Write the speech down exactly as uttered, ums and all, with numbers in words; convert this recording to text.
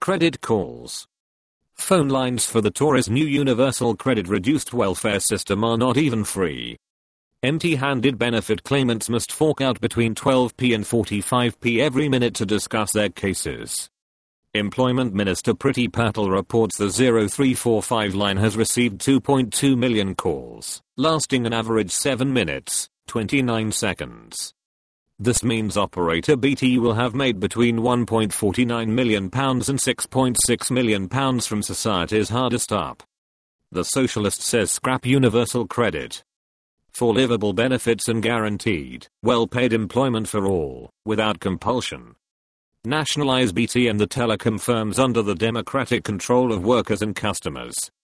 Credit calls. Phone lines for the Tories' new universal credit reduced welfare system are not even free. Empty-handed benefit claimants must fork out between twelve p and forty-five p every minute to discuss their cases. Employment Minister Priti Patel reports the zero three four five line has received two point two million calls, lasting an average seven minutes, twenty-nine seconds. This means operator B T will have made between one point four nine million pounds and six point six million pounds from society's hardest up. The Socialist says scrap universal credit. For livable benefits and guaranteed, well-paid employment for all, without compulsion. Nationalize B T and the telecom firms under the democratic control of workers and customers.